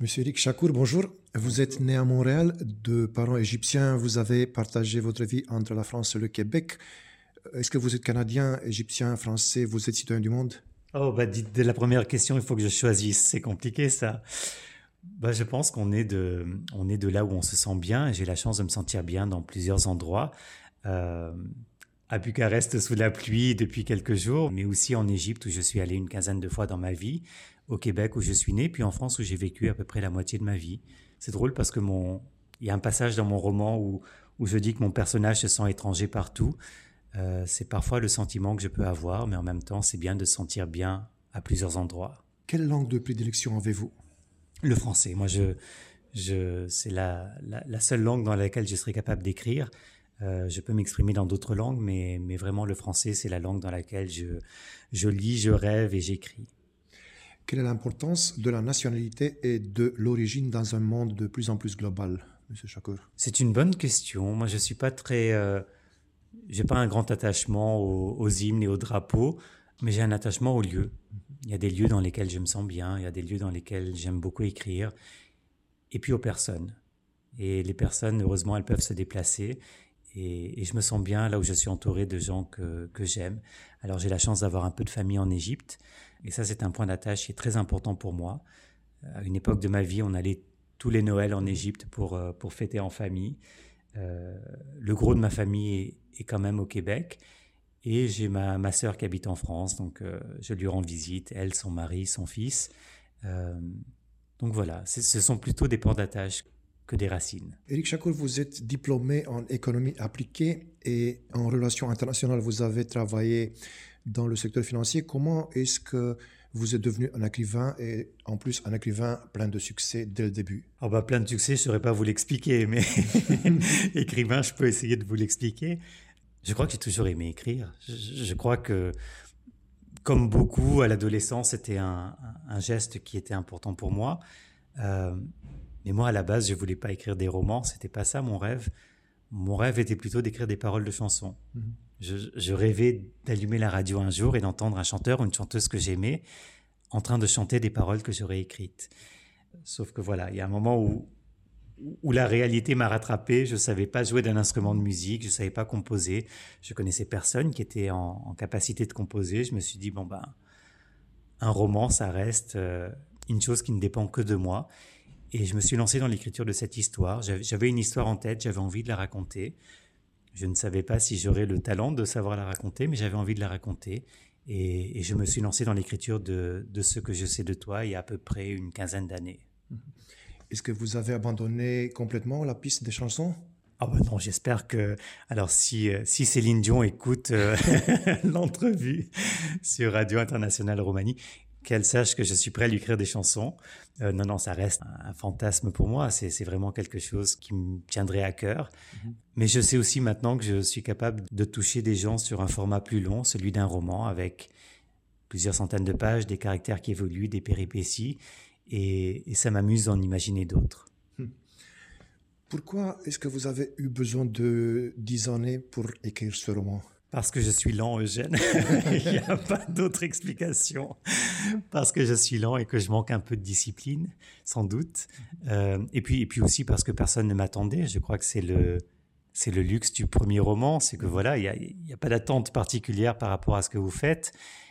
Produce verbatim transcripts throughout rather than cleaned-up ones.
Monsieur Eric Chakour, bonjour. Vous êtes né à Montréal, de parents égyptiens. Vous avez partagé votre vie entre la France et le Québec. Est-ce que vous êtes canadien, égyptien, français? Vous êtes citoyen du monde? Oh, bah, dites, dès la première question, il faut que je choisisse. C'est compliqué, ça. Bah, je pense qu'on est de, on est de là où on se sent bien. Et j'ai la chance de me sentir bien dans plusieurs endroits. Euh, à Bucarest sous la pluie depuis quelques jours, mais aussi en Égypte où je suis allé une quinzaine de fois dans ma vie, au Québec où je suis né, puis en France où j'ai vécu à peu près la moitié de ma vie. C'est drôle parce que mon, il y a un passage dans mon roman où, où je dis que mon personnage se sent étranger partout. Euh, c'est parfois le sentiment que je peux avoir, mais en même temps, c'est bien de se sentir bien à plusieurs endroits. Quelle langue de prédilection avez-vous? Le français, moi, je, je, c'est la, la, la seule langue dans laquelle je serais capable d'écrire. Euh, je peux m'exprimer dans d'autres langues, mais, mais vraiment le français, c'est la langue dans laquelle je, je lis, je rêve et j'écris. Quelle est l'importance de la nationalité et de l'origine dans un monde de plus en plus global, Monsieur Chakour? C'est une bonne question. Moi, je suis pas très, euh, j'ai pas un grand attachement aux, aux hymnes et aux drapeaux, mais j'ai un attachement aux lieux. Il y a des lieux dans lesquels je me sens bien, il y a des lieux dans lesquels j'aime beaucoup écrire, et puis aux personnes. Et les personnes, heureusement, elles peuvent se déplacer. Et, et je me sens bien là où je suis entouré de gens que, que j'aime. Alors j'ai la chance d'avoir un peu de famille en Égypte. Et ça, c'est un point d'attache qui est très important pour moi. À une époque de ma vie, on allait tous les Noëls en Égypte pour, pour fêter en famille. Euh, le gros de ma famille est, est quand même au Québec. Et j'ai ma, ma sœur qui habite en France. Donc euh, je lui rends visite, elle, son mari, son fils. Euh, donc voilà, ce sont plutôt des points d'attache que des racines. Eric Chakour, vous êtes diplômé en économie appliquée et en relations internationales. Vous avez travaillé dans le secteur financier. Comment est-ce que vous êtes devenu un écrivain et en plus un écrivain plein de succès dès le début? Oh bah, plein de succès, je ne saurais pas vous l'expliquer, mais écrivain, je peux essayer de vous l'expliquer. Je crois que j'ai toujours aimé écrire. Je, je crois que, comme beaucoup, à l'adolescence, c'était un, un geste qui était important pour moi. Euh, Mais moi, à la base, je ne voulais pas écrire des romans, ce n'était pas ça mon rêve. Mon rêve était plutôt d'écrire des paroles de chansons. Mmh. Je, je rêvais d'allumer la radio un jour et d'entendre un chanteur ou une chanteuse que j'aimais en train de chanter des paroles que j'aurais écrites. Sauf que voilà, il y a un moment où, où la réalité m'a rattrapé. Je ne savais pas jouer d'un instrument de musique, je ne savais pas composer. Je connaissais personne qui était en, en capacité de composer. Je me suis dit, bon ben, un roman, ça reste euh, une chose qui ne dépend que de moi. Et je me suis lancé dans l'écriture de cette histoire. J'avais une histoire en tête, j'avais envie de la raconter. Je ne savais pas si j'aurais le talent de savoir la raconter, mais j'avais envie de la raconter. Et, et je me suis lancé dans l'écriture de, de Ce que je sais de toi il y a à peu près une quinzaine d'années. Est-ce que vous avez abandonné complètement la piste des chansons? Ah ben non, j'espère que... Alors si, si Céline Dion écoute euh, l'entrevue sur Radio Internationale Roumanie, qu'elle sache que je suis prêt à lui écrire des chansons. Euh, non, non, ça reste un, un fantasme pour moi. C'est, c'est vraiment quelque chose qui me tiendrait à cœur. Mmh. Mais je sais aussi maintenant que je suis capable de toucher des gens sur un format plus long, celui d'un roman, avec plusieurs centaines de pages, des caractères qui évoluent, des péripéties. Et, et ça m'amuse d'en imaginer d'autres. Mmh. Pourquoi est-ce que vous avez eu besoin de dix années pour écrire ce roman? Parce que je suis lent, Eugène. Il n'y a pas d'autre explication. Parce que je suis lent et que je manque un peu de discipline, sans doute. Euh, et, puis, et puis aussi parce que personne ne m'attendait. Je crois que c'est le, c'est le luxe du premier roman. C'est que voilà, il n'y a, il y a pas d'attente particulière par rapport à ce que vous faites.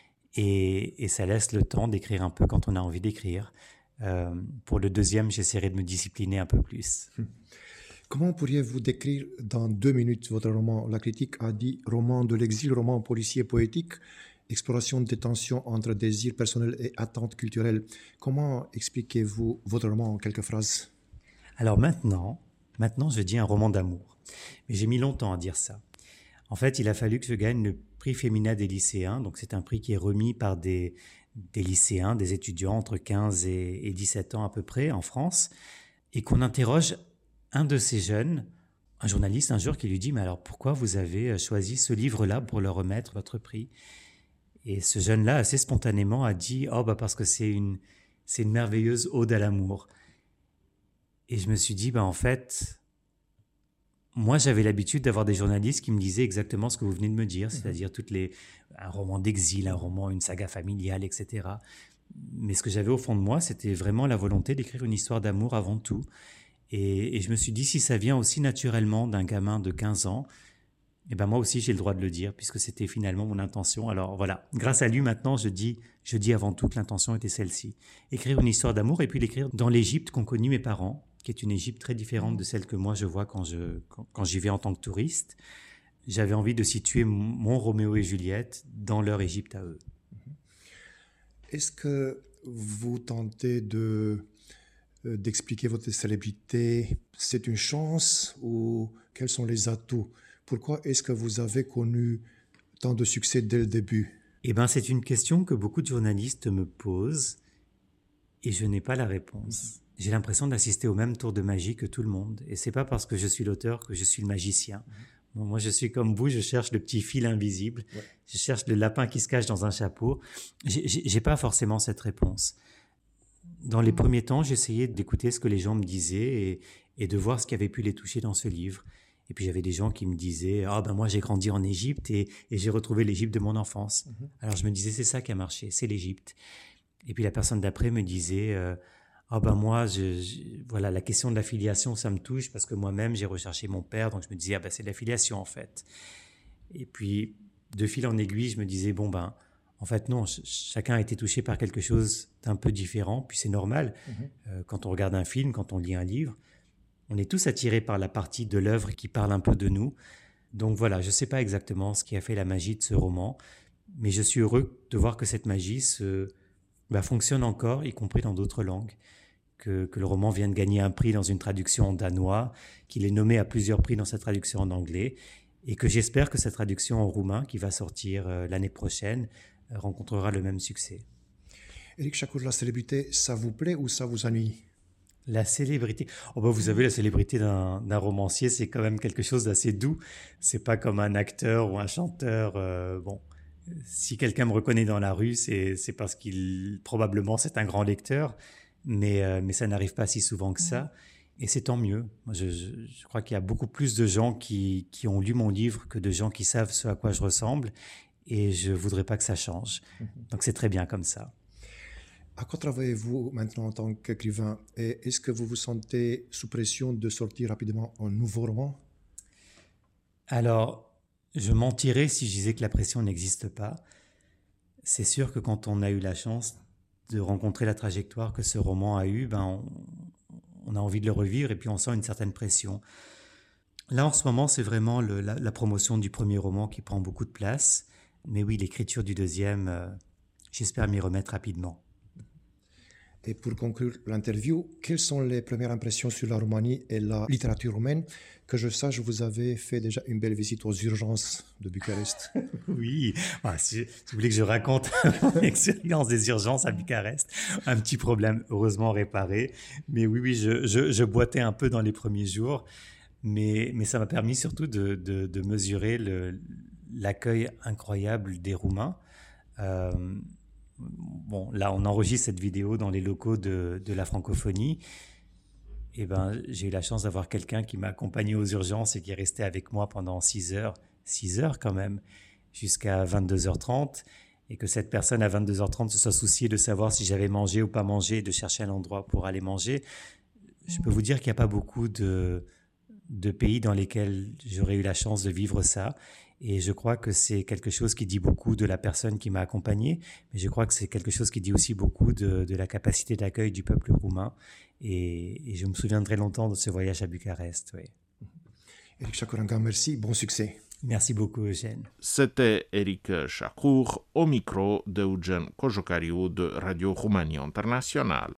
Et, et ça laisse le temps d'écrire un peu quand on a envie d'écrire. Euh, pour le deuxième, j'essaierai de me discipliner un peu plus. Comment pourriez-vous décrire dans deux minutes votre roman? La critique a dit roman de l'exil, roman policier poétique, exploration des tensions entre désirs personnels et attentes culturelles. Comment expliquez-vous votre roman en quelques phrases? Alors maintenant, maintenant je dis un roman d'amour. Mais j'ai mis longtemps à dire ça. En fait, il a fallu que je gagne le prix Femina des lycéens. Donc c'est un prix qui est remis par des, des lycéens, des étudiants entre quinze et, et dix-sept ans à peu près en France, et qu'on interroge un de ces jeunes, un journaliste un jour qui lui dit « Mais alors pourquoi vous avez choisi ce livre-là pour leur remettre votre prix ?» Et ce jeune-là, assez spontanément, a dit « Oh, bah parce que c'est une, c'est une merveilleuse ode à l'amour. » Et je me suis dit bah, « En fait, moi j'avais l'habitude d'avoir des journalistes qui me disaient exactement ce que vous venez de me dire, mmh. c'est-à-dire toutes les, un roman d'exil, un roman, une saga familiale, et cetera. Mais ce que j'avais au fond de moi, c'était vraiment la volonté d'écrire une histoire d'amour avant tout. Et, et je me suis dit, si ça vient aussi naturellement d'un gamin de quinze ans, eh ben moi aussi j'ai le droit de le dire, puisque c'était finalement mon intention. Alors voilà, grâce à lui maintenant, je dis, je dis avant tout que l'intention était celle-ci. Écrire une histoire d'amour et puis l'écrire dans l'Égypte qu'ont connue mes parents, qui est une Égypte très différente de celle que moi je vois quand, je, quand, quand j'y vais en tant que touriste. J'avais envie de situer mon Roméo et Juliette dans leur Égypte à eux. Est-ce que vous tentez de, euh, d'expliquer votre célébrité? C'est une chance ou quels sont les atouts? Pourquoi est-ce que vous avez connu tant de succès dès le début? Eh bien, c'est une question que beaucoup de journalistes me posent et je n'ai pas la réponse. J'ai l'impression d'assister au même tour de magie que tout le monde. Et c'est pas parce que je suis l'auteur que je suis le magicien. Bon, moi, je suis comme vous, je cherche le petit fil invisible. Ouais. Je cherche le lapin qui se cache dans un chapeau. J'ai, j'ai pas forcément cette réponse. Dans les premiers temps, j'essayais d'écouter ce que les gens me disaient et, et de voir ce qui avait pu les toucher dans ce livre. Et puis j'avais des gens qui me disaient « Ah ben moi j'ai grandi en Égypte et, et j'ai retrouvé l'Égypte de mon enfance. Mm-hmm. » Alors je me disais « C'est ça qui a marché, c'est l'Égypte. » Et puis la personne d'après me disait euh, « Ah ben moi, je, je, voilà, la question de la filiation, ça me touche parce que moi-même j'ai recherché mon père, donc je me disais « Ah ben c'est de la filiation en fait. » Et puis de fil en aiguille, je me disais « Bon ben, en fait non, ch- chacun a été touché par quelque chose d'un peu différent, puis c'est normal. Mm-hmm. euh, quand on regarde un film, quand on lit un livre, on est tous attirés par la partie de l'œuvre qui parle un peu de nous. Donc voilà, je ne sais pas exactement ce qui a fait la magie de ce roman, mais je suis heureux de voir que cette magie se, bah, fonctionne encore, y compris dans d'autres langues. Que, que le roman vient de gagner un prix dans une traduction en danois, qu'il est nommé à plusieurs prix dans sa traduction en anglais, et que j'espère que sa traduction en roumain, qui va sortir euh, l'année prochaine, euh, rencontrera le même succès. Éric Chacour, la célébrité, ça vous plaît ou ça vous ennuie? La célébrité. Oh bah vous savez, la célébrité d'un, d'un romancier, c'est quand même quelque chose d'assez doux. C'est pas comme un acteur ou un chanteur. Euh, bon, si quelqu'un me reconnaît dans la rue, c'est, c'est parce qu'il, probablement, c'est un grand lecteur. Mais, euh, mais ça n'arrive pas si souvent que ça. Et c'est tant mieux. Moi, je, je, je crois qu'il y a beaucoup plus de gens qui, qui ont lu mon livre que de gens qui savent ce à quoi je ressemble. Et je voudrais pas que ça change. Donc c'est très bien comme ça. À quoi travaillez-vous maintenant en tant qu'écrivain? Et est-ce que vous vous sentez sous pression de sortir rapidement un nouveau roman? Alors, je mentirais si je disais que la pression n'existe pas. C'est sûr que quand on a eu la chance de rencontrer la trajectoire que ce roman a eue, ben on, on a envie de le revivre et puis on sent une certaine pression. Là, en ce moment, c'est vraiment le, la, la promotion du premier roman qui prend beaucoup de place. Mais oui, l'écriture du deuxième, euh, j'espère m'y remettre rapidement. Et pour conclure l'interview, quelles sont les premières impressions sur la Roumanie et la littérature roumaine? Que je sache, vous avez fait déjà une belle visite aux urgences de Bucarest. Oui, ah, si, si vous voulez que je raconte mon expérience des urgences à Bucarest, un petit problème heureusement réparé. Mais oui, oui, je, je, je boitais un peu dans les premiers jours, mais, mais ça m'a permis surtout de, de, de mesurer le, l'accueil incroyable des Roumains. Euh, Bon, là, on enregistre cette vidéo dans les locaux de, de la francophonie. Et ben, j'ai eu la chance d'avoir quelqu'un qui m'a accompagné aux urgences et qui est resté avec moi pendant six heures, six heures quand même, jusqu'à vingt-deux heures trente. Et que cette personne, à vingt-deux heures trente, se soit souciée de savoir si j'avais mangé ou pas mangé, de chercher un endroit pour aller manger. Je peux vous dire qu'il n'y a pas beaucoup de, de pays dans lesquels j'aurais eu la chance de vivre ça. Et je crois que c'est quelque chose qui dit beaucoup de la personne qui m'a accompagné, mais je crois que c'est quelque chose qui dit aussi beaucoup de, de la capacité d'accueil du peuple roumain. Et, et je me souviendrai longtemps de ce voyage à Bucarest. Oui. Éric Chacour, merci, bon succès. Merci beaucoup, Eugène. C'était Éric Chacour au micro d'Eugen Kojokariu de Radio Roumanie Internationale.